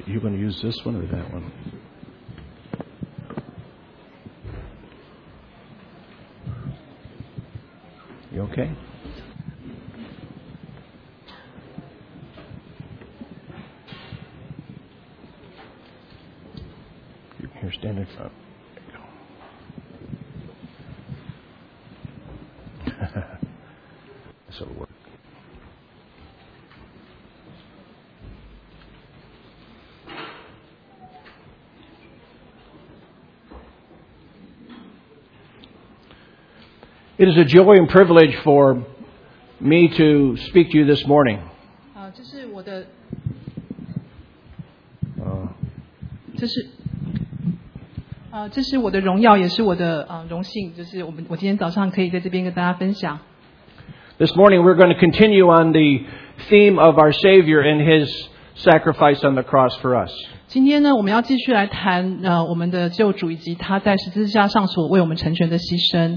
You going to use this one or that one? You okay? Here, stand in front. There you go. This will work. It is a joy and privilege for me to speak to you this morning. 这是我的荣耀，也是我的荣幸，就是我今天早上可以在这边跟大家分享。 This morning we're going to continue on the theme of our Savior and His sacrifice on the cross for us. 今天呢，我们要继续来谈我们的救主以及他在十字架上所为我们成全的牺牲。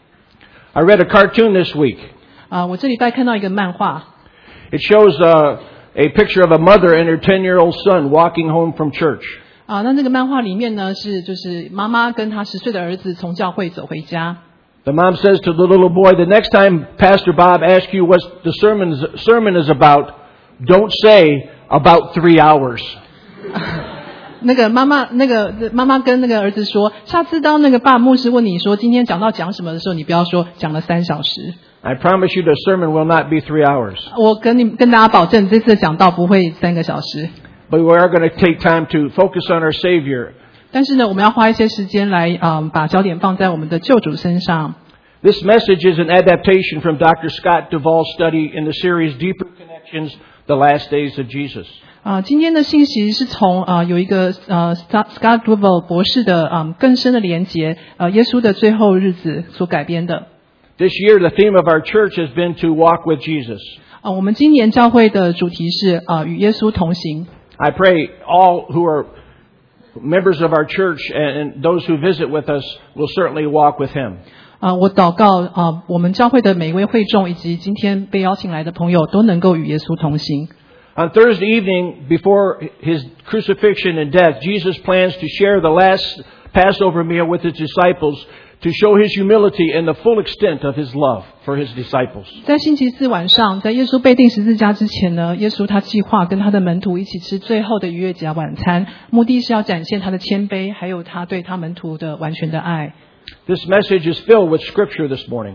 I read a cartoon this week. 我这礼拜看到一个漫画。 It shows a picture of a mother and her 10-year-old son walking home from church. 那这个漫画里面呢，就是妈妈跟她10岁的儿子从教会走回家。 The mom says to the little boy, "The next time Pastor Bob asks you what the sermon is about, don't say about 3 hours." 那个妈妈跟那个儿子说，下次当那个爸牧师问你说今天讲到讲什么的时候，你不要说讲了3小时。 I promise you the sermon will not be 3 hours. 我跟大家保证，这次的讲道不会3个小时。 But we are going to take time to focus on our Savior. 但是呢，我们要花一些时间来把焦点放在我们的救主身上。 This message is an adaptation from Dr. Scott Duvall's study in the series Deeper Connections: The Last Days of Jesus. 今天的信息是从有一个Scott Duvall 博士的更深的连结耶稣的最后日子所改编的。 This year, the theme of our church has been to walk with Jesus. 我们今年教会的主题是与耶稣同行。 I pray all who are members of our church and those who visit with us will certainly walk with Him. 我祷告我们教会的每一位会众以及今天被邀请来的朋友都能够与耶稣同行。 On Thursday evening, before His crucifixion and death, Jesus plans to share the last Passover meal with His disciples to show His humility and the full extent of His love for His disciples. 在星期四晚上，在耶稣被钉十字架之前呢，耶稣他计划跟他的门徒一起吃最后的逾越节晚餐，目的是要展现他的谦卑，还有他对他门徒的完全的爱。 This message is filled with Scripture this morning.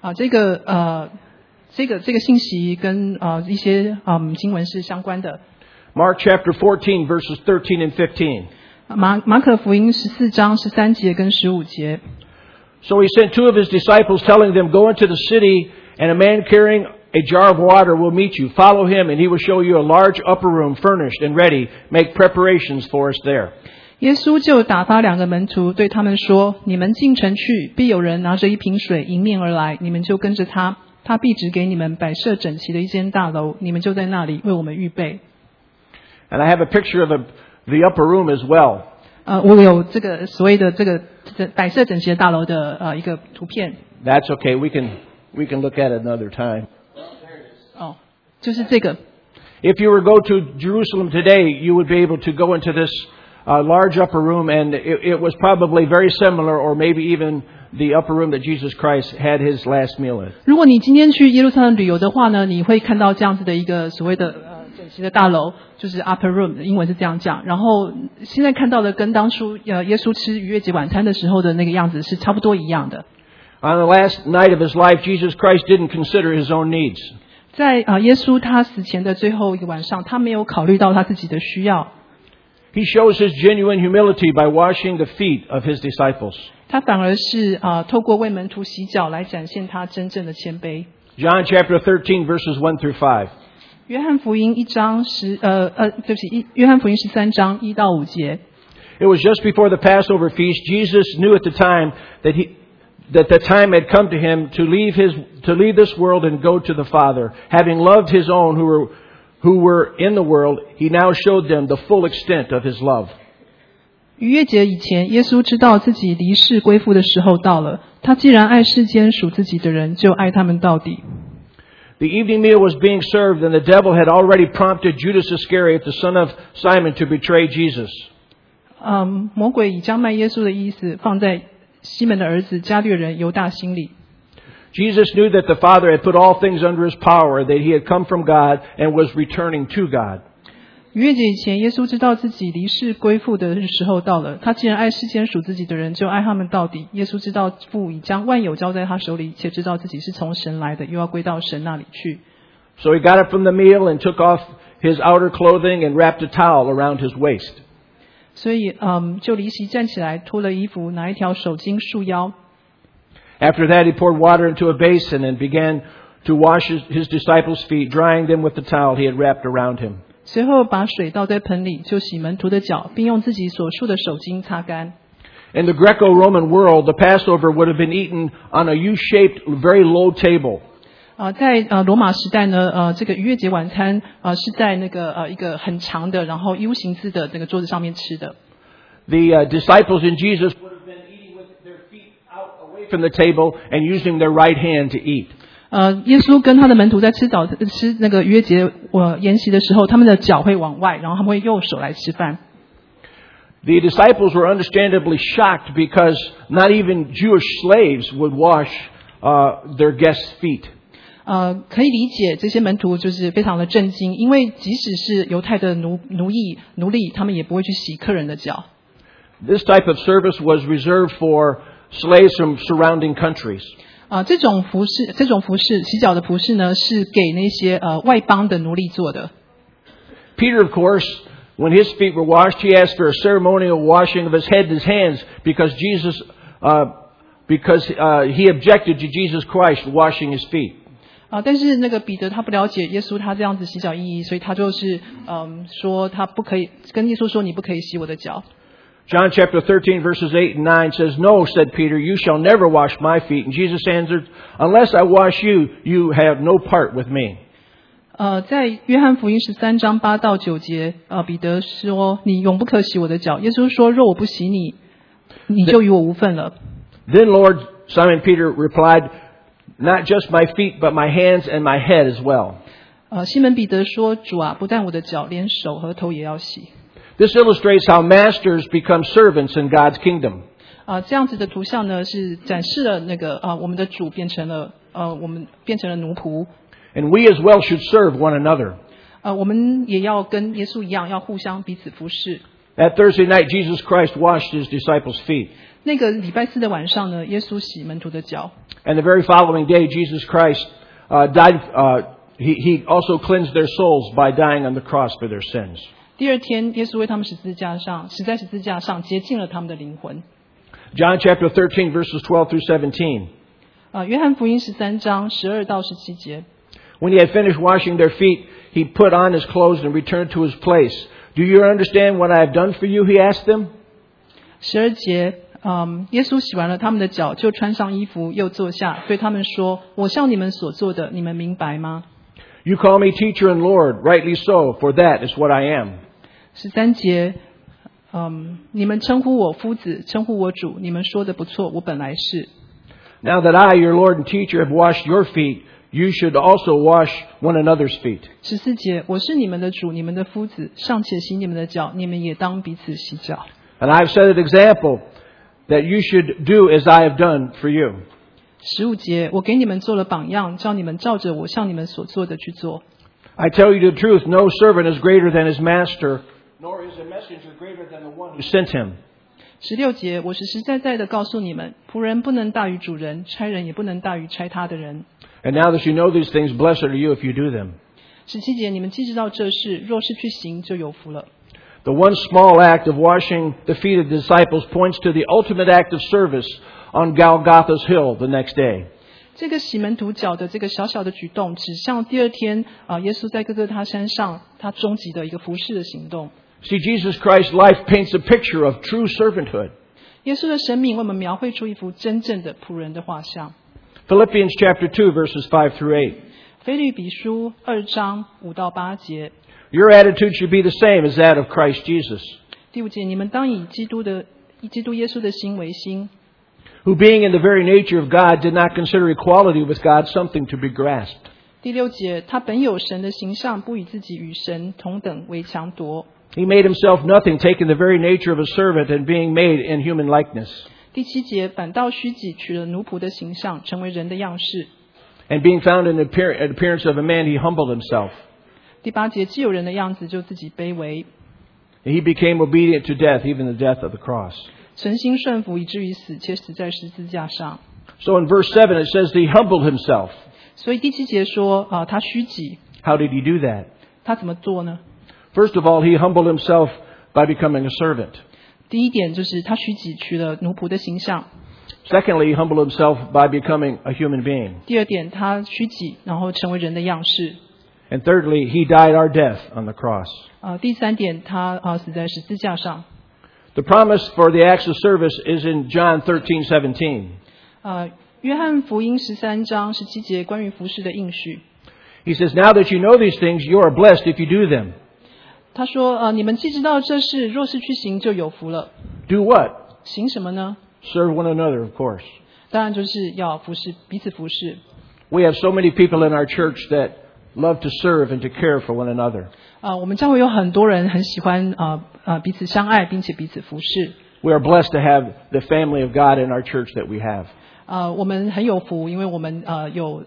这个信息跟一些经文是相关的。 Mark chapter 14 verses 13 and 15. 马可福音14章13节跟15节。 So He sent 2 of His disciples, telling them, "Go into the city, and a man carrying a jar of water will meet you. Follow him, and he will show you a large upper room, furnished and ready. Make preparations for us there." 耶稣就打发2个门徒，对他们说：“你们进城去，必有人拿着一瓶水迎面而来，你们就跟着他，他必指给你们摆设整齐的一间大楼，你们就在那里为我们预备。” And I have a picture of the upper room as well. 我有这个所谓的这个摆设整齐的大楼的一个图片。 That's okay. We can look at it another time. 就是这个。 If you were to go to Jerusalem today, you would be able to go into this large upper room, and it was probably very similar, or maybe even the upper room that Jesus Christ had His last meal in. 如果你今天去耶路撒冷旅游的话呢，你会看到这样子的一个所谓的整齐的大楼，就是 upper room， 英文是这样讲。然后现在看到的跟当初耶稣吃逾越节晚餐的时候的那个样子是差不多一样的。 On the last night of His life, Jesus Christ didn't consider His own needs. 在耶稣他死前的最后一个晚上，他没有考虑到他自己的需要。 He shows His genuine humility by washing the feet of His disciples. 他反而是透过为门徒洗脚来展现他真正的谦卑。 John chapter 13 verses 1 through 5. 约翰福音约翰福音13章1到5节。 It was just before the Passover feast. Jesus knew at the time that the time had come to Him to leave this world and go to the Father. Having loved His own who were in the world, He now showed them the full extent of His love. 逾越节以前，耶稣知道自己离世归父的时候到了。他既然爱世间属自己的人，就爱他们到底。 The evening meal was being served, and the devil had already prompted Judas Iscariot, the son of Simon, to betray Jesus. 魔鬼已将卖耶稣的意思放在西门的儿子加略人犹大心里。 Jesus knew that the Father had put all things under his power, that he had come from God and was returning to God. 逾越节以前，耶稣知道自己离世归父的时候到了。他既然爱世间属自己的人，就爱他们到底。耶稣知道父已将万有交在他手里，且知道自己是从神来的，又要归到神那里去。 So he got up from the meal and took off his outer clothing and wrapped a towel around his waist. 所以，就离席站起来，脱了衣服，拿一条手巾束腰。 After that, he poured water into a basin and began to wash his disciples' feet, drying them with the towel he had wrapped around him. 随后把水倒在盆里，就洗门徒的脚，并用自己所束的手巾擦干。 In the Greco-Roman world, the Passover would have been eaten on a U-shaped, very low table. 在罗马时代呢，这个逾越节晚餐是在那个一个很长的，然后 U 形字的那个桌子上面吃的。 The disciples in Jesus would have been eating with their feet out away from the table and using their right hand to eat. 耶稣跟他的门徒在吃那个逾越节筵席的时候，他们的脚会往外，然后他们会用手来吃饭。 The disciples were understandably shocked because not even Jewish slaves would wash their guests' feet. 可以理解这些门徒就是非常的震惊，因为即使是犹太的奴隶，他们也不会去洗客人的脚。 This type of service was reserved for slaves from surrounding countries. 这种服饰洗脚的服饰呢，是给那些外邦的奴隶做的。 Peter, of course, when his feet were washed, he asked for a ceremonial washing of his head and his hands because he objected to Jesus Christ washing his feet. 但是那个彼得他不了解耶稣他这样子洗脚意义，所以他就是说他不可以跟耶稣说你不可以洗我的脚。 John chapter 13 verses 8 and 9 says, "No," said Peter, "you shall never wash my feet." And Jesus answered, "Unless I wash you, you have no part with me." 在约翰福音13章8到9节，彼得说你永不可洗我的脚。耶稣说若我不洗你，你就与我无分了。 Then Lord Simon Peter replied, "Not just my feet, but my hands and my head as well." 西门彼得说主啊，不但我的脚，连手和头也要洗。 This illustrates how masters become servants in God's kingdom. 这样子的图像呢，是展示了那个我们的主变成了我们变成了奴仆。 And we as well should serve one another. 我们也要跟耶稣一样，要互相彼此服侍。 That Thursday night, Jesus Christ washed his disciples' feet. 那个礼拜四的晚上呢，耶稣洗门徒的脚。 And the very following day, Jesus Christ died. He also cleansed their souls by dying on the cross for their sins. 第二天，耶稣为他们死在十字架上，洁净了他们的灵魂。 John chapter 13 verses 12 through 17. 约翰福音13章12到17节。 When he had finished washing their feet, he put on his clothes and returned to his place. "Do you understand what I have done for you?" he asked them. 12节，耶稣洗完了他们的脚，就穿上衣服，又坐下，对他们说：“我向你们所做的，你们明白吗？” You call me teacher and Lord, rightly so, for that is what I am. 13节，你们称呼我夫子，称呼我主，你们说的不错，我本来是。 Now that I, your Lord and teacher, have washed your feet, you should also wash one another's feet. 14节，我是你们的主，你们的夫子，尚且洗你们的脚，你们也当彼此洗脚。 And I have set an example that you should do as I have done for you. 15节，我给你们做了榜样，叫你们照着我向你们所做的去做。 I tell you the truth, no servant is greater than his master, nor is a messenger greater than the one who sent him. 16节，我实实在在的告诉你们，仆人不能大于主人，差人也不能大于差他的人。 And now that you know these things, blessed are you if you do them. 17节，你们既知道这事，若是去行，就有福了。 The one small act of washing the feet of the disciples points to the ultimate act of service on Golgotha's hill the next day. 这个洗门徒脚的这个小小的举动，指向第二天耶稣在各各他山上他终极的一个服侍的行动。 See, Jesus Christ's life paints a picture of true servanthood. 耶稣的生命为我们描绘出一幅真正的仆人的画像。 Philippians chapter 2 verses 5 through 8. 腓立比书2章5到8节。 Your attitude should be the same as that of Christ Jesus, 第5节，你们当以基督耶稣的心为心。 who being in the very nature of God did not consider equality with God something to be grasped. 第6节，他本有神的形象，不以自己与神同等为强夺。 He made himself nothing, taking the very nature of a servant and being made in human likeness. 第7节，反倒虚己，取了奴仆的形象，成为人的样式。 And being found in the appearance of a man, he humbled himself. 第8节，既有人的样子，就自己卑微。 He became obedient to death, even the death of the cross. 诚心顺服，以至于死，且死在十字架上。 So in verse 7 it says he humbled himself. 所以第7节说，他虚己。 How did he do that? 他怎么做呢？ First of all, he humbled himself by becoming a servant. 第一点就是他虚己，取了奴仆的形象。 Secondly, he humbled himself by becoming a human being. 第二点，他虚己，然后成为人的样式。 And thirdly, he died our death on the cross. 第3点，他死在十字架上。 The promise for the acts of service is in John 13:17. 约翰福音13章17节关于服事的应许。 He says, "Now that you know these things, you are blessed if you do them." 他说，你们既知道这事，若是去行，就有福了。 Do what? 行什么呢？ Serve one another, of course. 当然就是要服事，彼此服事。 We have so many people in our church that love to serve and to care for one another. 我们教会有很多人很喜欢彼此相爱，并且彼此服事。 We are blessed to have the family of God in our church that we have. 我们很有福，因为我们有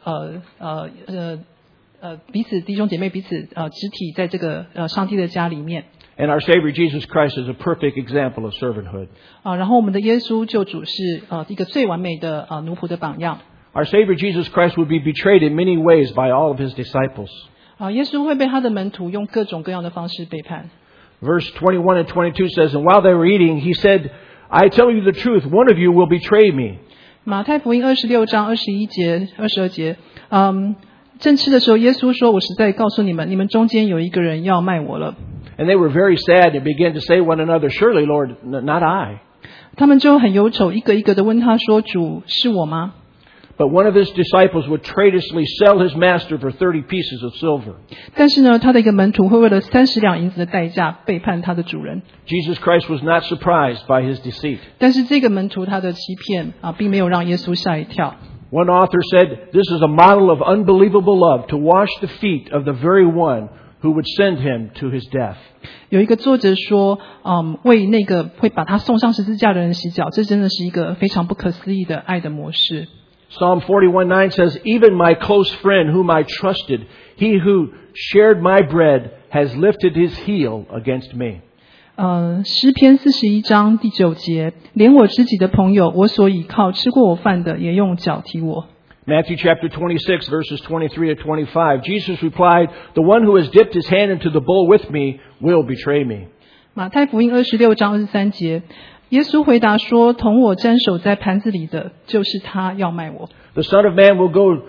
彼此弟兄姐妹彼此肢体在这个上帝的家里面。 And our Savior Jesus Christ is a perfect example of servanthood. 然后我们的耶稣救主是一个最完美的奴仆的榜样。 Our Savior Jesus Christ would be betrayed in many ways by all of his disciples. 耶稣会被他的门徒用各种各样的方式背叛。 Verse 21 and 22 says, "And while they were eating, he said, I tell you the truth, one of you will betray me." 马太福音26章21节、22节，正吃的时候，耶稣说：“我实在告诉你们，你们中间有一个人要卖我了。” And they were very sad and began to say one another, "Surely, Lord, not I." 他们就很忧愁，一个一个的问他说：“主，是我吗？” But one of his disciples would traitorously sell his master for 30 pieces of silver. 但是呢，他的一个门徒会为了30两银子的代价背叛他的主人。 Jesus Christ was not surprised by his deceit. 但是这个门徒他的欺骗并没有让耶稣吓一跳。 One author said, "This is a model of unbelievable love to wash the feet of the very one who would send him to his death." 有一个作者说，为那个会把他送上十字架的人洗脚，这真的是一个非常不可思议的爱的模式。 Psalm 41:9 says, "Even my close friend whom I trusted, he who shared my bread, has lifted his heel against me." 诗篇41章第9节，连我知己的朋友，我所倚靠吃过我饭的，也用脚踢我。 Matthew chapter 26 verses 23 to 25. Jesus replied, "The one who has dipped his hand into the bowl with me will betray me." 马太福音26章23节，耶稣回答说：“同我沾手在盘子里的，就是他要卖我。” The Son of Man will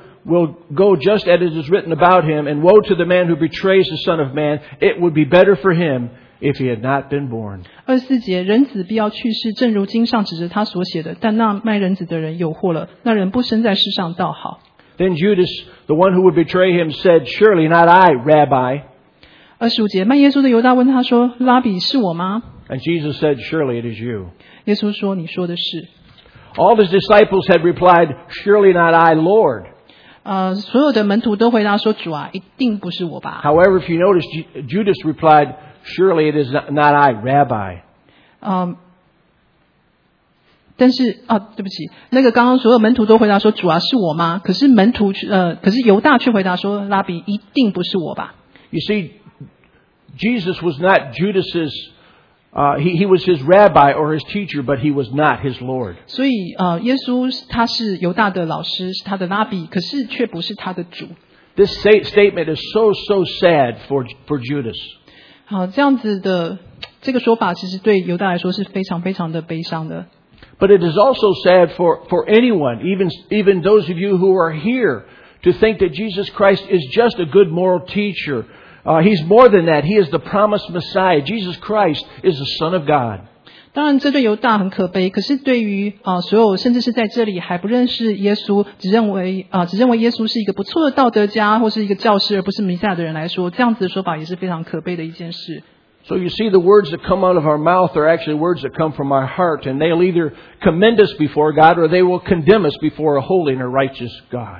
go just as it is written about him, and woe to the man who betrays the Son of Man. It would be better for him if he had not been born. 24节，人子必要去世，正如经上指着他所写的。但那卖人子的人有祸了，那人不生在世上倒好。 Then Judas, the one who would betray him, said, "Surely not I, Rabbi." 25节，卖耶稣的犹大问他说：“拉比，是我吗？” And Jesus said, "Surely it is you." 耶稣说：“你说的是。” All his disciples had replied, "Surely not I, Lord." 所有的门徒都回答说：“主啊，一定不是我吧。” However, if you notice, Judas replied, "Surely it is not I, Rabbi." 但是对不起，那个刚刚所有门徒都回答说：“主啊，是我吗？”可是犹大却回答说：“拉比，一定不是我吧。” You see, Jesus was not Judas's. He was his rabbi or his teacher, but he was not his Lord. 所以耶稣他是犹大的老师，是他的拉比，可是却不是他的主。 This statement is so sad for Judas. 好，这样子的这个说法，其实对犹大来说是非常非常的悲伤的。 But it is also sad for anyone, even those of you who are here, to think that Jesus Christ is just a good moral teacher. He's more than that. He is the promised Messiah. Jesus Christ is the Son of God. 当然，这对犹大很可悲。可是对于所有甚至是在这里还不认识耶稣，只认为耶稣是一个不错的道德家或是一个教师，而不是弥赛亚的人来说，这样子的说法也是非常可悲的一件事。 So you see, the words that come out of our mouth are actually words that come from our heart, and they'll either commend us before God or they will condemn us before a holy and a righteous God.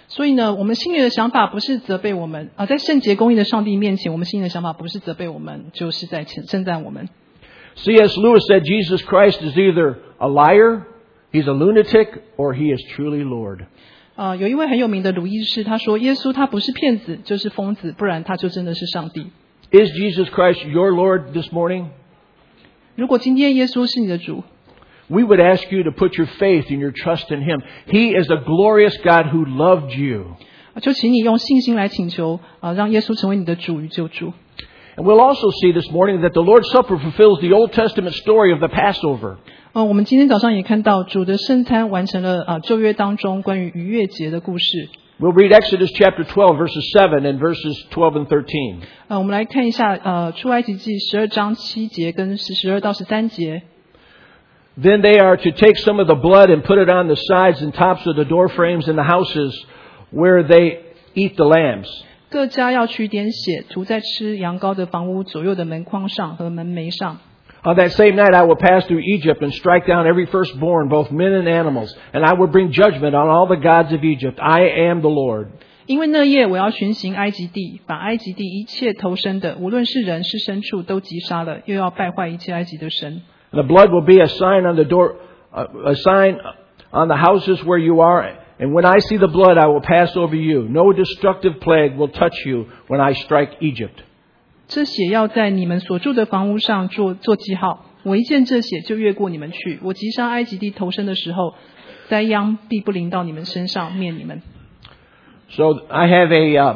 所以呢，我们心里的想法不是责备我们在圣洁公义的上帝面前，我们心里的想法不是责备我们，就是在称赞我们。 C.S. Lewis said Jesus Christ is either a liar, he's a lunatic, or he is truly Lord. 有一位很有名的鲁医师，他说耶稣他不是骗子就是疯子，不然他就真的是上帝。 Is Jesus Christ your Lord this morning? 如果今天耶稣是你的主， we would ask you to put your faith and your trust in Him. He is a glorious God who loved you. 就请你用信心来请求让耶稣成为你的主与救主。 And we'll also see this morning that the Lord's Supper fulfills the Old Testament story of the Passover. 我们今天早上也看到主的圣餐完成了旧约当中关于逾越节的故事。 We'll read Exodus chapter 12, verses 7 and verses 12 and 13. 我们来看一下出埃及记12章7节跟12到13节。 Then they are to take some of the blood and put it on the sides and tops of the door frames in the houses where they eat the lambs. 各家要取点血，涂在吃羊羔的房屋左右的门框上和门楣上。 On that same night I will pass through Egypt and strike down every firstborn, both men and animals, and I will bring judgment on all the gods of Egypt. I am the Lord. 因为那夜我要巡行埃及地，把埃及地一切投生的，无论是人是牲畜，都击杀了，又要败坏一切埃及的神。 The blood will be a sign on the door, a sign on the houses where you are. And when I see the blood, I will pass over you. No destructive plague will touch you when I strike Egypt. 这血要在你们所住的房屋上做记号。我一见这血就越过你们去。我击杀埃及地投生的时候，灾殃必不临到你们身上，灭你们。 So I have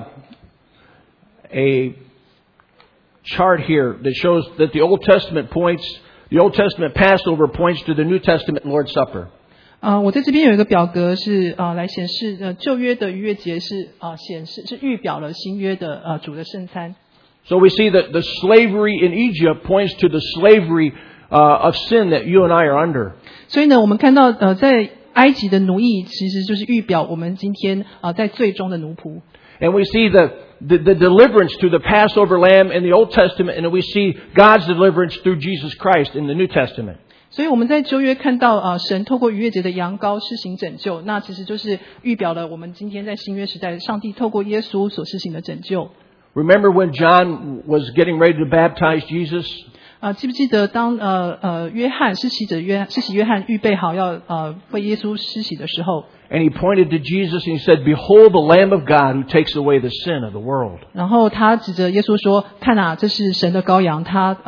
a chart here that shows that the Old Testament Passover points to the New Testament Lord's Supper. 我在这边有一个表格是来显示旧约的逾越节是显示是预表了新约的主的圣餐。 So we see that the slavery in Egypt points to the slavery of sin that you and I are under. 所以呢，我们看到在埃及的奴役其实就是预表我们今天在最终的奴仆。 And we see the deliverance to the Passover lamb in the Old Testament, and we see God's deliverance through Jesus Christ in the New Testament. 所以我们在旧约看到神透过逾越节的羊羔施行拯救，那其实就是预表了我们今天在新约时代上帝透过耶稣所施行的拯救。 Remember when John was getting ready to baptize Jesus? 记不记得当施洗约翰预备好要为耶稣施洗的时候， And he pointed to Jesus and he said, "Behold the Lamb of God who takes away the sin of the world." 然后他指着耶稣说：“看啊，这是神的羔羊，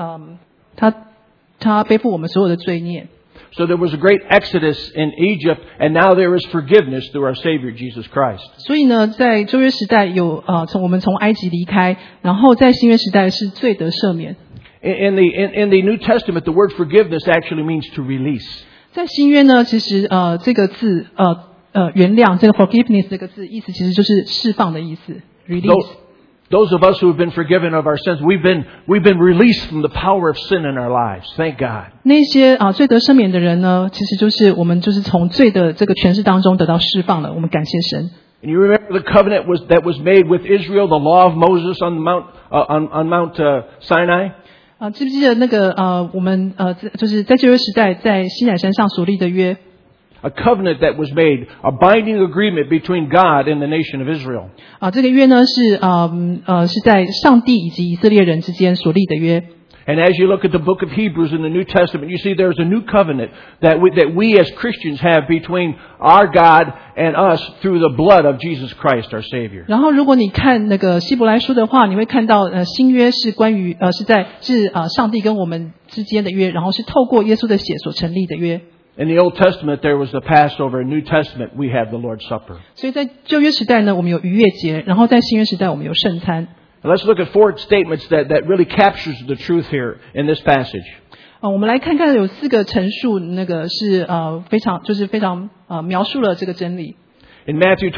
他背负我们所有的罪孽。” So there was a great exodus in Egypt, and now there is forgiveness through our Savior Jesus Christ. 所以呢，在旧约时代有我们从埃及离开，然后在新约时代是罪得赦免。 In the New Testament, the word forgiveness actually means to release. 在新约呢，其实这个字原谅这个 forgiveness 这个字意思其实就是释放的意思 release。 Those of us who have been forgiven of our sins, we've been released from the power of sin in our lives. Thank God. 那些罪得赦免的人呢，其实就是我们就是从罪的这个权势当中得到释放了。我们感谢神。 And you remember the covenant that was made with Israel, the law of Moses on Mount Sinai? 记不记得那个我们就是在旧约时代在西乃山上所立的约？ A covenant that was made, a binding agreement between God and the nation of Israel. 这个约呢是在上帝以及以色列人之间所立的约。 And as you look at the book of Hebrews in the New Testament, you see there's a new covenant that we as Christians have between our God and us through the blood of Jesus Christ, our Savior. 然后，如果你看那个希伯来书的话，你会看到新约是关于是上帝跟我们之间的约，然后是透过耶稣的血所成立的约。 In the Old Testament, there was the Passover. In the New Testament, we have the Lord's Supper. 所以在旧约时代呢，我们有逾越节，然后在新约时代我们有圣餐。 Let's look at 4 statements that really captures the truth here in this passage. 我们来看看有4个陈述，那个是非常描述了这个真理。 In Matthew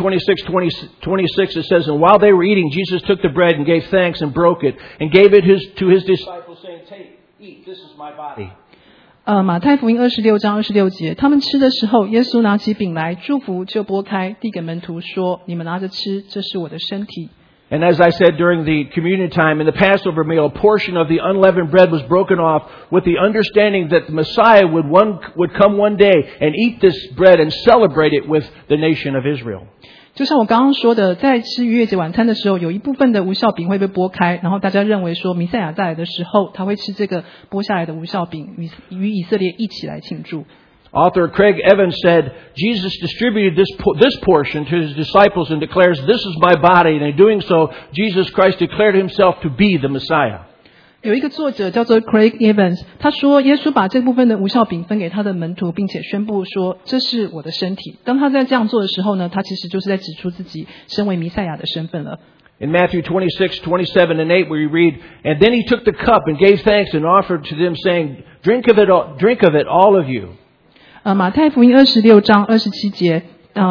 26, it says, "And while they were eating, Jesus took the bread and gave thanks and broke it and gave it to his disciples, saying, 'Take, eat, this is my body.'" 马太福音26章26节，他们吃的时候，耶稣拿起饼来，祝福就拨开，递给门徒说：“你们拿着吃，这是我的身体。” And as I said during the communion time, in the Passover meal, a portion of the unleavened bread was broken off with the understanding that the Messiah would come one day and eat this bread and celebrate it with the nation of Israel. 就像我刚刚说的，在吃逾越节晚餐的时候，有一部分的无酵饼会被剥开，然后大家认为说弥赛亚再来的时候，他会吃这个剥下来的无酵饼，与以色列一起来庆祝。 Author Craig Evans said, Jesus distributed this portion to his disciples and declares, "This is my body." And in doing so, Jesus Christ declared himself to be the Messiah. 有一个作者叫做 Craig Evans， 他说耶稣把这部分的无酵饼分给他的门徒，并且宣布说这是我的身体。当他在这样做的时候呢，他其实就是在指出自己身为弥赛亚的身份了。 In Matthew 26, 27 and 8 we read, "And then he took the cup and gave thanks and offered to them, saying, Drink of it, all of you." 马太福音26章27节，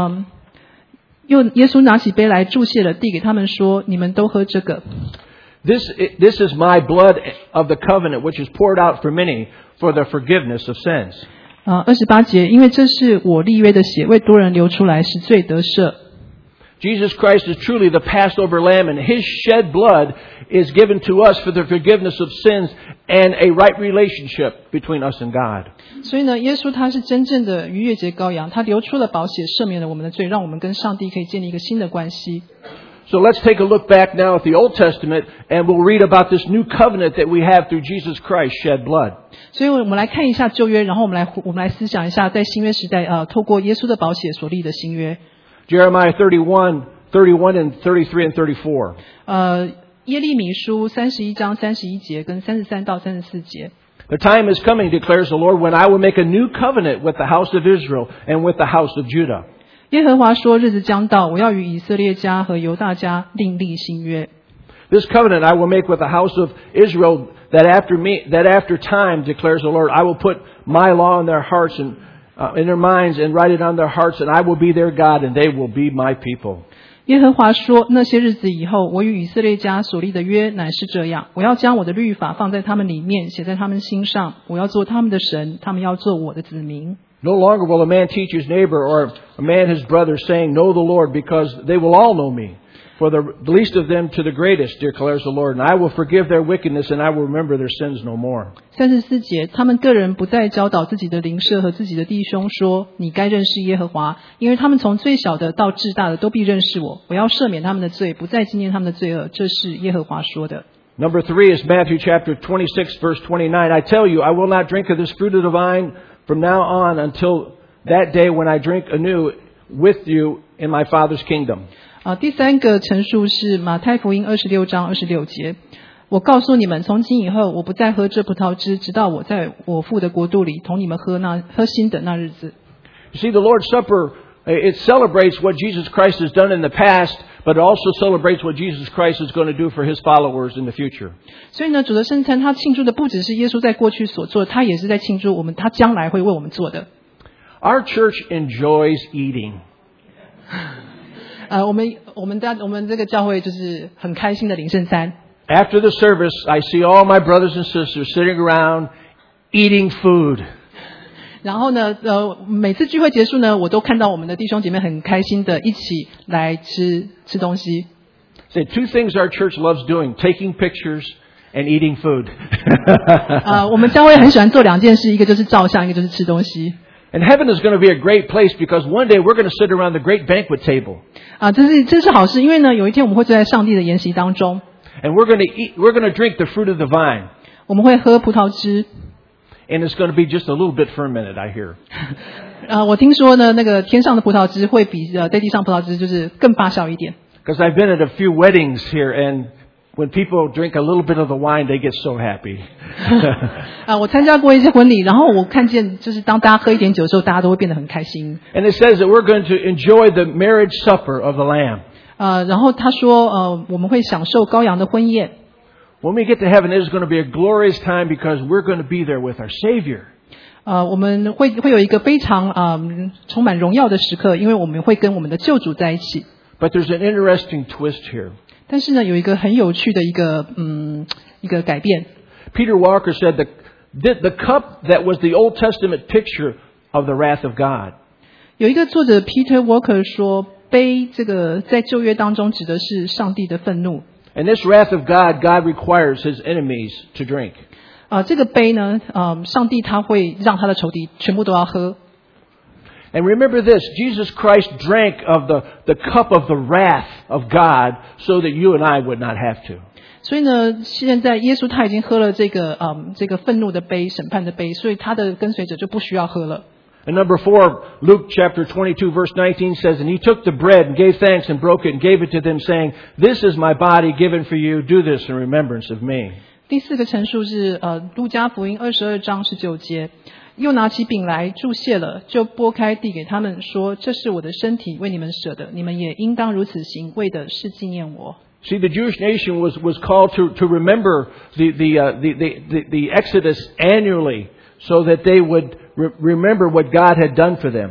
耶稣拿起杯来祝谢了，递给他们说：“你们都喝这个。” This is my blood of the covenant, which is poured out for many for the forgiveness of sins. 28节，因为这是我立约的血，为多人流出来，使罪得赦。 Jesus Christ is truly the Passover lamb, and His shed blood is given to us for the forgiveness of sins and a right relationship between us and God. 所以呢，耶稣他是真正的逾越节羔羊，他流出了宝血，赦免了我们的罪，让我们跟上帝可以建立一个新的关系。 So let's take a look back now at the Old Testament, and we'll read about this new covenant that we have through Jesus Christ's shed blood. 所以我们来看一下旧约，然后我们来思想一下，在新约时代透过耶稣的宝血所立的新约。 Jeremiah 31 and 33 and 34. 耶利米书31章31节跟33到34节。 The time is coming, declares the Lord, when I will make a new covenant with the house of Israel and with the house of Judah. 耶和华说：“日子将到，我要与以色列家和犹大家另立新约。” This covenant I will make with the house of Israel, that after time, declares the Lord, I will put my law in their hearts and in their minds and write it on their hearts, and I will be their God, and they will be my people. 耶和华说：“那些日子以后，我与以色列家所立的约乃是这样：我要将我的律法放在他们里面，写在他们心上。我要做他们的神，他们要做我的子民。” No longer will a man teach his neighbor or a man his brother, saying, Know the Lord, because they will all know me. For the least of them to the greatest, declares the Lord, and I will forgive their wickedness, and I will remember their sins no more. 34节，他们个人不再教导自己的邻舍和自己的弟兄说：“你该认识耶和华，因为他们从最小的到至大的都必认识我。我要赦免他们的罪，不再纪念他们的罪恶。”这是耶和华说的。 Number 3 is Matthew chapter 26, verse 29. I tell you, I will not drink of this fruit of the vine from now on until that day when I drink anew with you in my Father's kingdom. 第三个陈述是马太福音26章26节。我告诉你们，从今以后，我不再喝这葡萄汁，直到我在我父的国度里同你们喝新的那日子。 You see, the Lord's Supper, it celebrates what Jesus Christ has done in the past, but it also celebrates what Jesus Christ is going to do for His followers in the future. 所以呢，主的圣餐，他庆祝的不只是耶稣在过去所做的，他也是在庆祝他将来会为我们做的。 Our church enjoys eating. 我们这个教会就是很开心的领圣餐。 After the service, I see all my brothers and sisters sitting around eating food. 然后呢，每次聚会结束呢，我都看到我们的弟兄姐妹很开心的一起来吃东西。 Say two things our church loves doing: taking pictures and eating food. 我们教会很喜欢做两件事，一个就是照相，一个就是吃东西。 And heaven is going to be a great place because one day we're going to sit around the great banquet table. 这是好事，因为呢，有一天我们会坐在上帝的筵席当中。 And we're going to drink the fruit of the vine. 我们会喝葡萄汁。 And it's going to be just a little bit fermented, I hear. 我听说呢，那个天上的葡萄汁会比在地上葡萄汁就是更发酵一点。 Because I've been at a few weddings here, and when people drink a little bit of the wine, they get so happy. 我参加过一些婚礼，然后我看见就是当大家喝一点酒的时候，大家都会变得很开心。 And it says that we're going to enjoy the marriage supper of the Lamb. 然后他说，我们会享受羔羊的婚宴。 When we get to heaven, it is going to be a glorious time because we're going to be there with our Savior. 我们会有一个非常充满荣耀的时刻，因为我们会跟我们的救主在一起。 But there's an interesting twist here. 但是呢，有一个很有趣的一个改变。 Peter Walker said the cup that was the Old Testament picture of the wrath of God. 有一个作者 Peter Walker 说，杯这个在旧约当中指的是上帝的愤怒。 And this wrath of God, God requires His enemies to drink. 这个杯呢，上帝他会让他的仇敌全部都要喝。 And remember this, Jesus Christ drank of the cup of the wrath of God so that you and I would not have to. 所以呢，现在耶稣他已经喝了这个愤怒的杯、审判的杯，所以他的跟随者就不需要喝了。 And number 4, Luke chapter 22 verse 19 says, And he took the bread and gave thanks and broke it and gave it to them, saying, This is my body given for you. Do this in remembrance of me. 第4个陈述是路加福音22章19节，又拿起饼来祝谢了，就拨开递给他们说，这是我的身体，为你们舍的，你们也应当如此行，为的是纪念我。 See, the Jewish nation was called to remember the Exodus annually so that they would remember what God had done for them.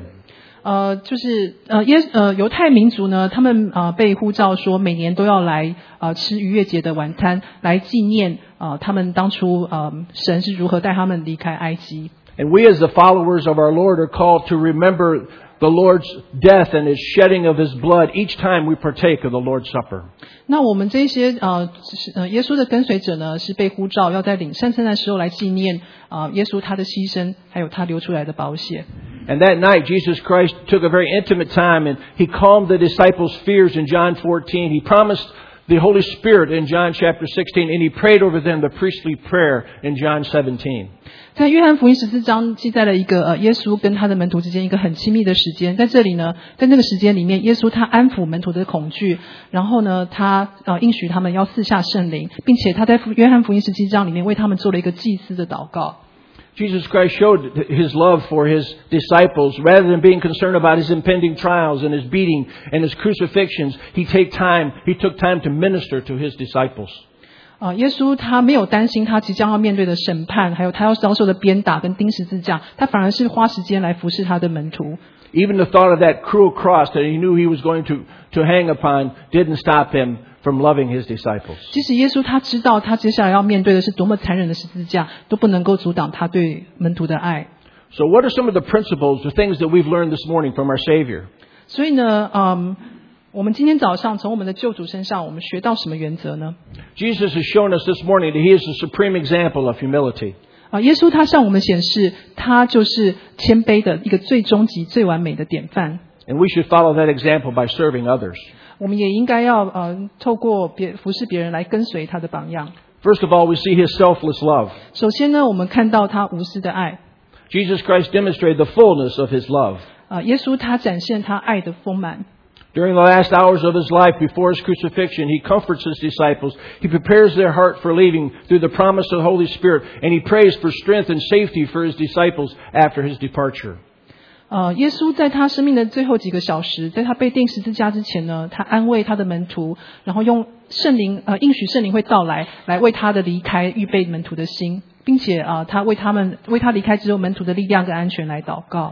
犹太民族呢，他们被呼召说每年都要来吃逾越节的晚餐，来纪念他们当初神是如何带他们离开埃及。 And we as the followers of our Lord are called to remember the Lord's death and His shedding of His blood each time we partake of the Lord's Supper. 那我们这些耶稣的跟随者呢，是被呼召要在领圣餐的时候来纪念耶稣他的牺牲，还有他流出来的宝血。 And that night, Jesus Christ took a very intimate time and He calmed the disciples' fears in John 14. He promised the Holy Spirit in John chapter 16, and He prayed over them the priestly prayer in John 17. 在约翰福音14章记载了一个耶稣跟他的门徒之间一个很亲密的时间，在这里呢，在那个时间里面，耶稣他安抚门徒的恐惧，然后呢，他应许他们要赐下圣灵，并且他在约翰福音17章里面为他们做了一个祭司的祷告。 Jesus Christ showed His love for His disciples. Rather than being concerned about His impending trials and His beating and His crucifixions, He took time to minister to His disciples. 耶稣他没有担心他即将要面对的审判，还有他要遭受的鞭打跟钉十字架，他反而是花时间来服侍他的门徒。 Even the thought of that cruel cross that He knew He was going to hang upon didn't stop Him from loving His disciples. 即使耶稣他知道他接下来要面对的是多么残忍的十字架，都不能够阻挡他对门徒的爱。 So what are some of the principles, the things that we've learned this morning from our Savior? 所以呢，我们今天早上从我们的救主身上，我们学到什么原则呢？ Jesus has shown us this morning that He is the supreme example of humility. 耶稣他向我们显示，他就是谦卑的一个最终极、最完美的典范。 And we should follow that example by serving others. 我们也应该要透过服侍别人来跟随他的榜样。 First of all, we see His selfless love. 首先呢，我们看到他无私的爱。 Jesus Christ demonstrated the fullness of His love. 耶稣他展现他爱的丰满。 During the last hours of His life before His crucifixion, He comforts His disciples. He prepares their heart for leaving through the promise of the Holy Spirit, and He prays for strength and safety for His disciples after His departure. 耶稣在他生命的最后几个小时，在他被钉十字架之前呢，他安慰他的门徒，然后用圣灵应许圣灵会到来为他的离开预备门徒的心，并且他为他离开之后门徒的力量跟安全来祷告。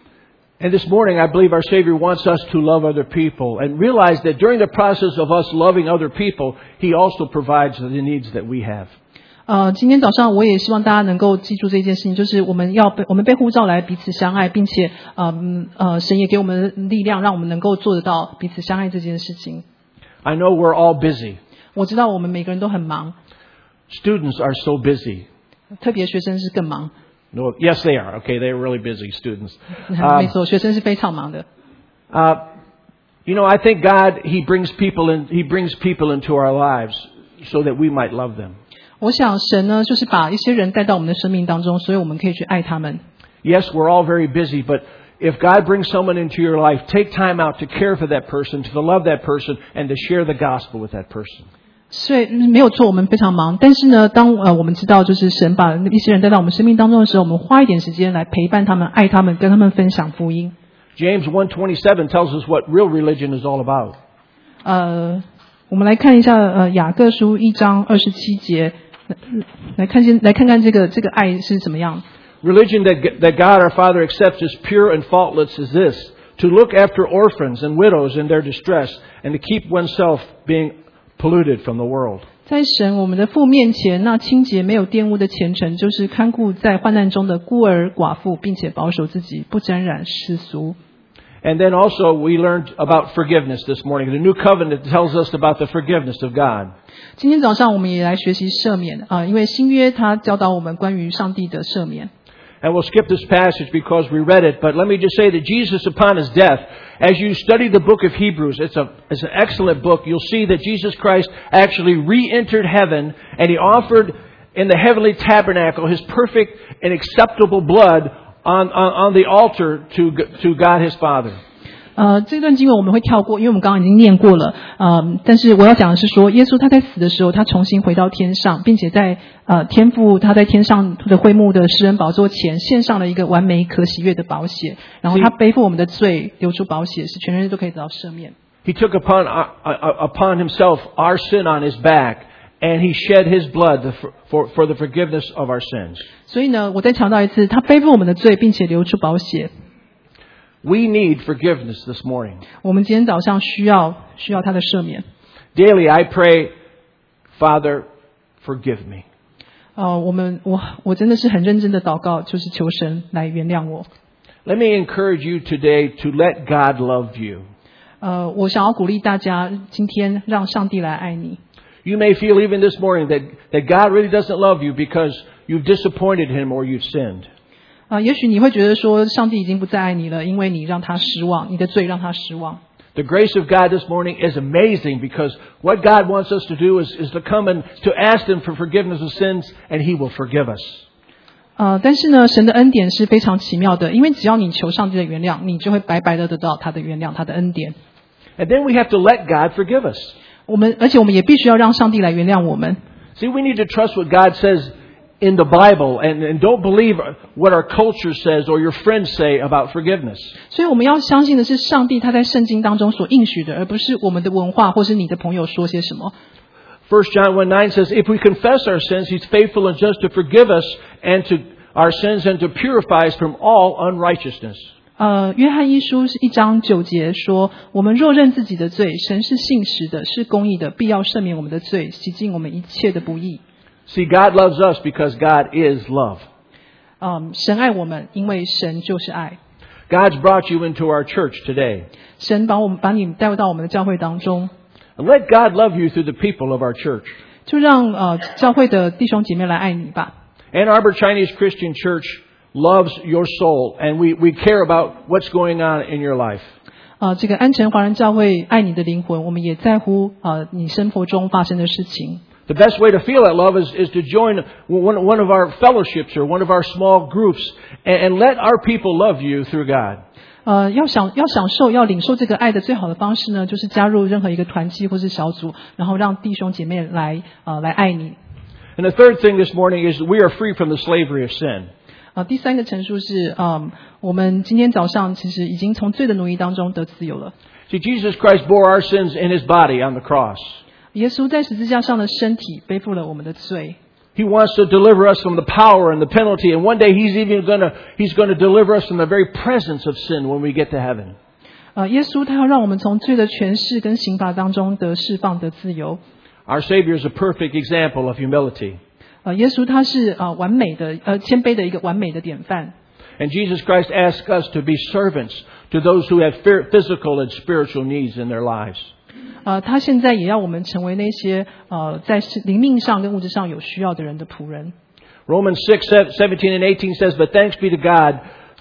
And this morning, I believe our Savior wants us to love other people and realize that during the process of us loving other people, He also provides the needs that we have. 今天早上我也希望大家能够记住这件事情，就是我们被呼召来彼此相爱，并且神也给我们力量，让我们能够做得到彼此相爱这件事情。 I know we're all busy. 我知道我们每个人都很忙， Students are so busy. 特别学生是更忙。 No, yes, they are. Okay, they're really busy, students. 没错，学生是非常忙的。 I think God, He brings people into our lives so that we might love them. 我想神呢，就是把一些人带到我们的生命当中，所以我们可以去爱他们。 Yes, we're all very busy, but if God brings someone into your life, take time out to care for that person, to love that person, and to share the gospel with that person. 所以没有错，我们非常忙。但是呢，当我们知道就是神把一些人带到我们生命当中的时候，我们花一点时间来陪伴他们、爱他们，跟他们分享福音。 James 1:27 tells us what real religion is all about. 我们来看一下雅各书1章27节，来看看这个爱是怎么样。 Religion that God our Father accepts as pure and faultless is this: to look after orphans and widows in their distress, and to keep oneself being polluted from the world. 在神我们的父面前，那清洁没有玷污的虔诚，就是看顾在患难中的孤儿寡妇，并且保守自己不沾染世俗。 And then also we learned about forgiveness this morning. The new covenant tells us about the forgiveness of God. 今天早上我们也来学习赦免因为新约它教导我们关于上帝的赦免。 And we'll skip this passage because we read it, but let me just say that Jesus, upon His death, as you study the book of Hebrews, it's an excellent book. You'll see that Jesus Christ actually re-entered heaven, and He offered in the heavenly tabernacle His perfect and acceptable blood on the altar to God His Father. 这段经文我们会跳过，因为我们刚刚已经念过了。但是我要讲的是说，耶稣他在死的时候，他重新回到天上，并且在天父他在天上的会幕的施恩宝座前献上了一个完美可喜悦的宝血，然后他背负我们的罪，流出宝血，使全人都可以得到赦免。 He took upon Himself our sin on His back, and He shed His blood for the forgiveness of our sins. 所以呢，我再强调一次，他背负我们的罪，并且流出宝血。 We need forgiveness this morning. 我们今天早上需要他的赦免。 Daily I pray, Father, forgive me. 我真的是很认真的祷告，就是求神来原谅我。 Let me encourage you today to let God love you. 我想要鼓励大家，今天让上帝来爱你。 You may feel even this morning that God really doesn't love you because you've disappointed Him or you've sinned. 也许你会觉得说，上帝已经不再爱你了，因为你让他失望，你的罪让他失望。 The grace of God this morning is amazing because what God wants us to do is to come and to ask Him for forgiveness of sins, and He will forgive us. 但是呢，神的恩典是非常奇妙的，因为只要你求上帝的原谅，你就会白白的得到他的原谅，他的恩典。 And then we have to let God forgive us. 而且我们也必须要让上帝来原谅我们。 See, we need to trust what God says in the Bible and don't believe what our culture says or your friends say about forgiveness. 所以我们要相信的是上帝他在圣经当中所应许的，而不是我们的文化或是你的朋友说些什么。 1 John 1:9 says, if we confess our sins, He's faithful and just to forgive us and to our sins and to purify us from all unrighteousness. 约翰一书1章9节说，我们若认自己的罪，神是信实的，是公义的，必要赦免我们的罪，洗净我们一切的不义。 See, God loves us because God is love. 神爱我们，因为神就是爱。 God's brought you into our church today. 神把你带到我们的教会当中。 And let God love you through the people of our church. 就让教会的弟兄姐妹来爱你吧。 Ann Arbor Chinese Christian Church loves your soul, and we care about what's going on in your life. 这个安城华人教会爱你的灵魂，我们也在乎你生活中发生的事情。 The best way to feel that love is to join one of our fellowships or one of our small groups and let our people love you through God. 要享受要领受这个爱的最好的方式呢，就是加入任何一个团契或是小组，然后让弟兄姐妹来爱你。 And the third thing this morning is we are free from the slavery of sin. 第三个陈述是我们今天早上其实已经从罪的奴役当中得自由了。 See, Jesus Christ bore our sins in His body on the cross. 耶稣在十字架上的身体背负了我们的罪。 He wants to deliver us from the power and the penalty, and one day He's going to deliver us from the very presence of sin when we get to heaven. 耶稣他要让我们从罪的权势跟刑罚当中得释放得自由。 Our Savior is a perfect example of humility. 耶稣他是完美的谦卑的一个完美的典范。 And Jesus Christ asks us to be servants to those who have physical and spiritual needs in their lives. 他现在也要我们成为那些在灵命上跟物质上有需要的人的仆人。 Romans 6:17 and 18 says, "But thanks be to God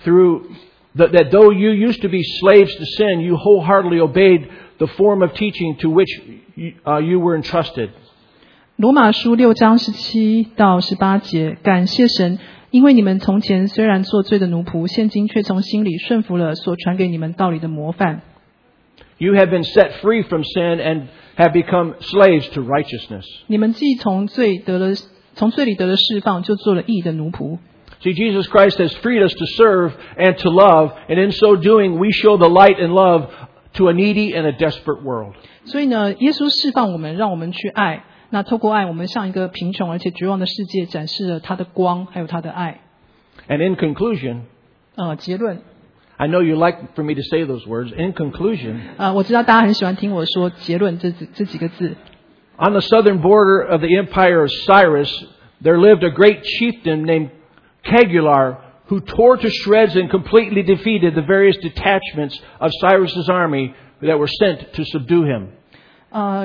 that though you used to be slaves to sin, you wholeheartedly obeyed the form of teaching to which you were entrusted." 罗马书6章17到18节，感谢神，因为你们从前虽然做罪的奴仆，现今却从心里顺服了所传给你们道理的模范。 You have been set free from sin and have become slaves to righteousness. 你们既从罪里得了释放，就做了义的奴仆。 See, Jesus Christ has freed us to serve and to love, and in so doing, we show the light and love to a needy and a desperate world. 所以呢，耶稣释放我们，让我们去爱。那透过爱，我们向一个贫穷而且绝望的世界展示了他的光，还有他的爱。 And in conclusion, 结论。 I know you like for me to say those words. In conclusion, 我知道大家很喜欢听我说结论这几个字。 On the southern border of the empire of Cyrus, there lived a great chieftain named Cagular, who tore to shreds and completely defeated the various detachments of Cyrus's army that were sent to subdue him.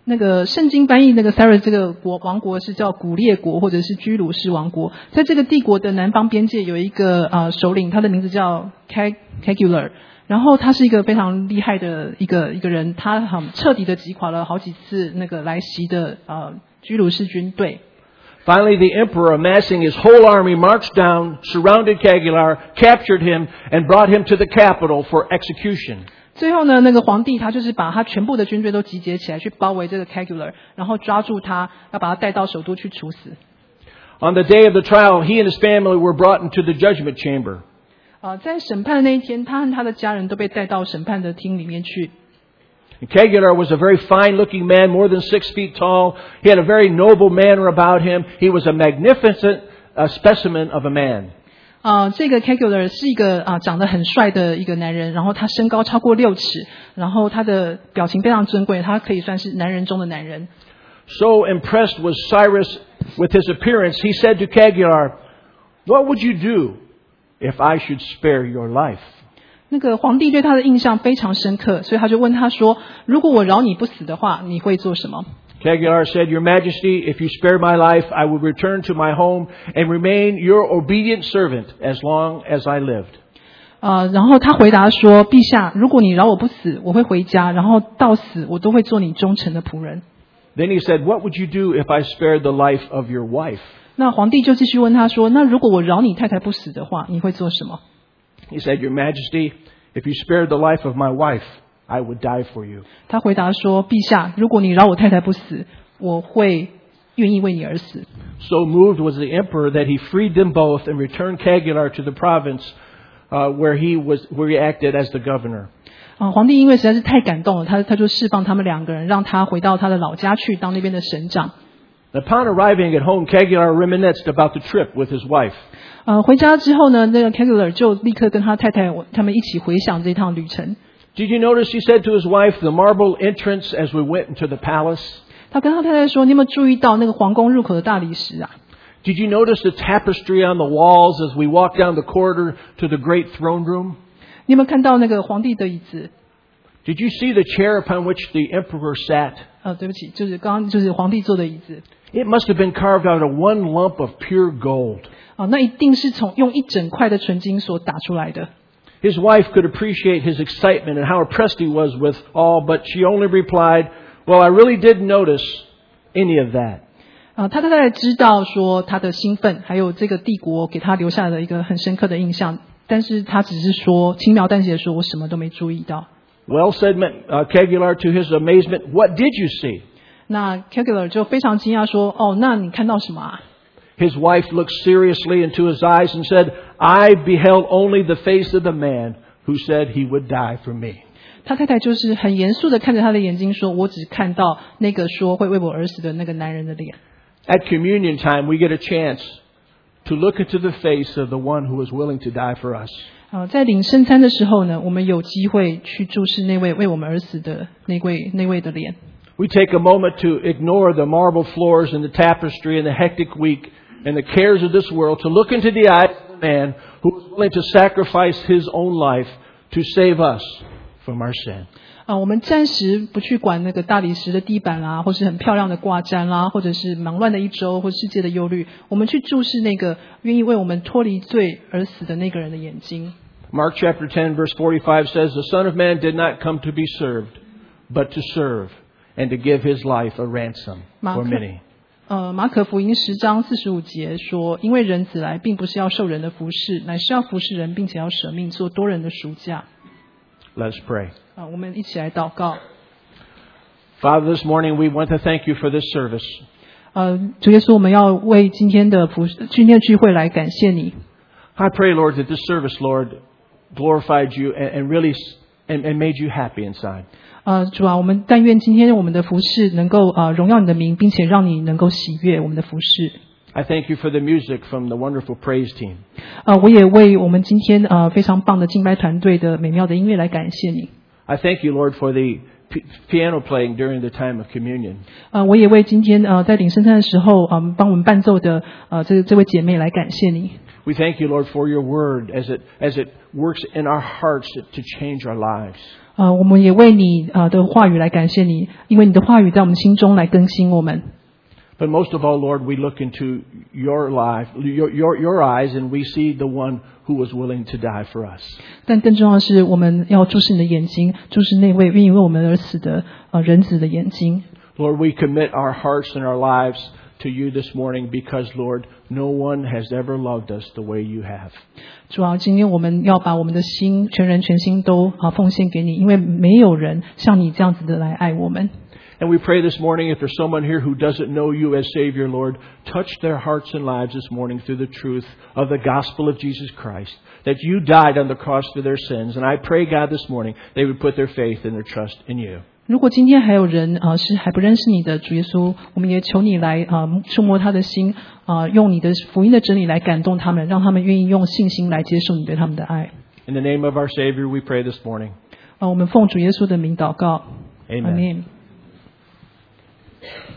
那个圣经翻译那个 Cyrus 这个王国是叫古列国或者是居鲁士王国，在这个帝国的南方边界有一个首领，他的名字叫 Caligula， 然后他是一个非常厉害的一个人，他很彻底的击垮了好几次那个来袭的居鲁士军队。 Finally, the emperor, amassing his whole army, marched down, surrounded Caligula, captured him, and brought him to the capital for execution. 最后呢，那个皇帝他就是把他全部的军队都集结起来，去包围这个 Caligula， 然后抓住他，要把他带到首都去处死。 On the day of the trial, he and his family were brought into the judgment chamber. 在审判的那一天，他和他的家人都被带到审判的厅里面去。 Caligula was a very fine-looking man, more than 6 feet tall. He had a very noble manner about him. He was a magnificent specimen of a man. 这个 Caligula 是一个长得很帅的一个男人，然后他身高超过6尺，然后他的表情非常尊贵，他可以算是男人中的男人。 So impressed was Cyrus with his appearance, he said to Caligula, "What would you do if I should spare your life?" 那个皇帝对他的印象非常深刻，所以他就问他说：“如果我饶你不死的话，你会做什么？” Caligula said, "Your Majesty, if you spare my life, I will return to my home and remain your obedient servant as long as I lived." 然后他回答说：“陛下，如果你饶我不死，我会回家，然后到死我都会做你忠诚的仆人。” Then he said, "What would you do if I spared the life of your wife?" 那皇帝就继续问他说：“那如果我饶你太太不死的话，你会做什么？” He said, "Your Majesty, if you spared the life of my wife, I would die for you." 他回答说：“陛下，如果你饶我太太不死，我会愿意为你而死。” So moved was the emperor that he freed them both and returned Caligula to the province where he acted as the governor. 皇帝因为实在是太感动了，他就释放他们2个人，让他回到他的老家去当那边的省长。 Upon arriving at home, Caligula reminisced about the trip with his wife. 回家之后呢，那个 Caligula 就立刻跟他太太他们一起回想这趟旅程。 Did you notice he said to his wife, the marble entrance as we went into the palace? 他跟他太太说：“你有没有注意到那个皇宫入口的大理石啊？” Did you notice the tapestry on the walls as we walked down the corridor to the great throne room? 你有没有看到那个皇帝的椅子？ Did you see the chair upon which the emperor sat? 对不起，就是刚刚就是皇帝坐的椅子。 It must have been carved out of one lump of pure gold. 那一定是用一整块的纯金所打出来的。 His wife could appreciate his excitement and how impressed he was with all, but she only replied, "Well, I really didn't notice any of that." 他太太知道说他的兴奋，还有这个帝国给他留下的一个很深刻的印象，但是他只是说轻描淡写的说：“我什么都没注意到。” Well, said Caligula to his amazement, "What did you see?" 那 Caligula 就非常惊讶说：“那你看到什么啊？” His wife looked seriously into his eyes and said, "I beheld only the face of the man who said he would die for me." 他太太就是很严肃的看着他的眼睛说：“我只看到那个说会为我而死的那个男人的脸。” At communion time, we get a chance to look into the face of the one who was willing to die for us. 在领圣餐的时候呢，我们有机会去注视那位为我们而死的那位的脸。 We take a moment to ignore the marble floors and the tapestry and the hectic week and the cares of this world to look into the eyes of the man who was willing to sacrifice his own life to save us from our sin. 我们暂时不去管那个大理石的地板啦，或是很漂亮的挂毡啦，或者是忙乱的一周或世界的忧虑，我们去注视那个愿意为我们脱离罪而死的那个人的眼睛。 Mark chapter 10 verse 45 says, "The Son of Man did not come to be served, but to serve and to give his life a ransom for many." 马可福音10章45节说：“因为人子来，并不是要受人的服侍，乃是要服侍人，并且要舍命做多人的赎价。” Let's pray. 我们一起来祷告。 Father, this morning we want to thank you for this service. 主耶稣，我们要为今天的聚会来感谢你。 I pray, Lord, that this service, Lord, glorified you and really and made you happy inside. 主啊，我们但愿今天我们的服事能够荣耀你的名，并且让你能够喜悦我们的服事。 I thank you for the music from the wonderful praise team. 我也为我们今天非常棒的敬拜团队的美妙的音乐来感谢你。 I thank you, Lord, for the piano playing during the time of communion. 我也为今天在领圣餐的时候帮我们伴奏的这位姐妹来感谢你。 We thank you, Lord, for your word as it works in our hearts to change our lives. 我们也为你的话语来感谢你，因为你的话语在我们心中来更新我们。 But most of all, Lord, we look into your life, your eyes, and we see the one who was willing to die for us. 但更重要的是，我们要注视你的眼睛，注视那位愿意为我们而死的人子的眼睛。 Lord, we commit our hearts and our lives to you this morning because, Lord, no one has ever loved us the way you have. 主啊，今天我们要把我们的心全人全心都奉献给你，因为没有人像你这样子的来爱我们。 And we pray this morning, if there's someone here who doesn't know you as Savior, Lord, touch their hearts and lives this morning through the truth of the gospel of Jesus Christ, that you died on the cross for their sins. And I pray, God, this morning, they would put their faith and their trust in you. 如果今天还有人是还不认识你的主耶稣，我们也求你来触摸他的心，用你的福音的真理来感动他们，让他们愿意用信心来接受你对他们的爱。 In the name of our Savior, we pray this morning. 我们奉主耶稣的名祷告。 Amen. Amen.